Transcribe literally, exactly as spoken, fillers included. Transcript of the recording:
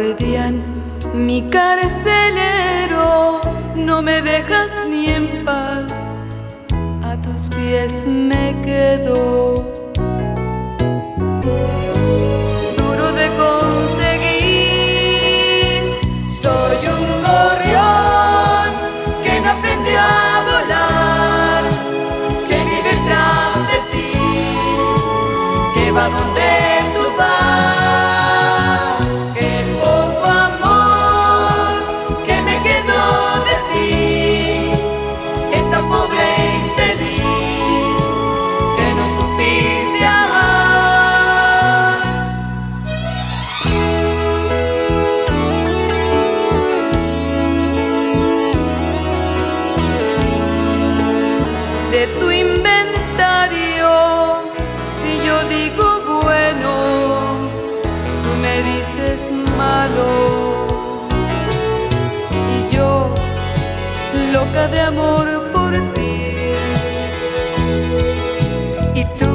guardián, mi carcelero, no me dejas ni en paz, a tus pies me quedo. Duro de conseguir, soy un gorrión que no aprendió a volar, que vive tras de ti, que va donde tú vas, que el poco amor que me quedó de ti, esa pobre infeliz que no supiste amar. De tu inventario, si yo digo bueno, tú me dices malo, y yo, loca de amor por ti, y tú